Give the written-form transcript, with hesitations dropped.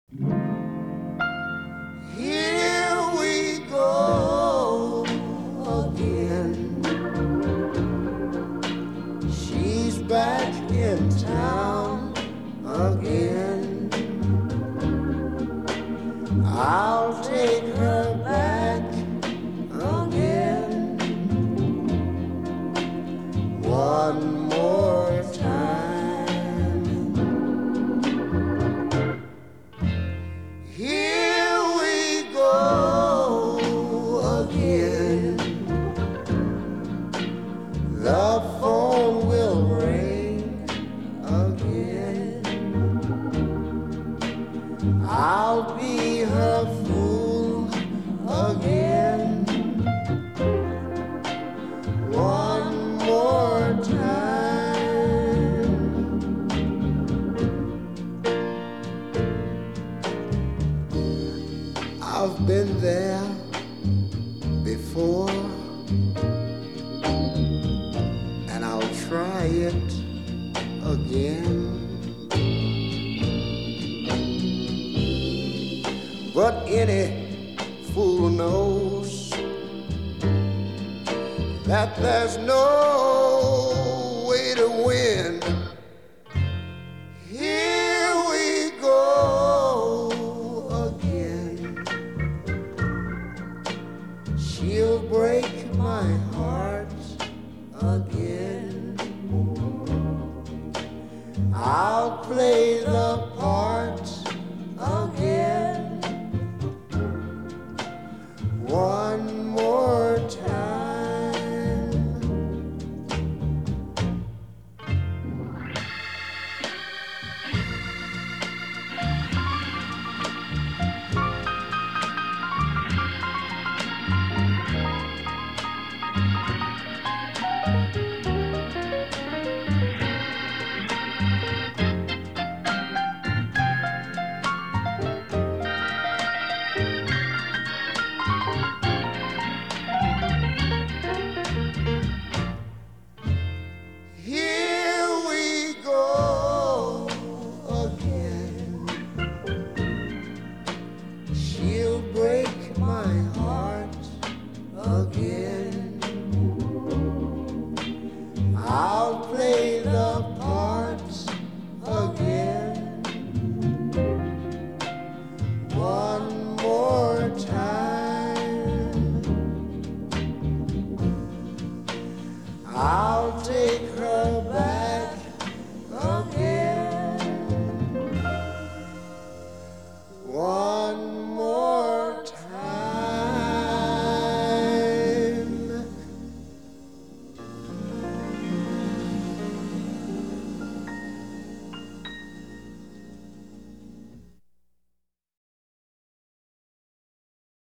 Here we go again. She's back in town again. I'll take her back again. One more time. Here we go again. The phone will ring again. I'll be her fool again. One more time. I've been there before, and I'll try it again. But any fool knows that there's no way to win.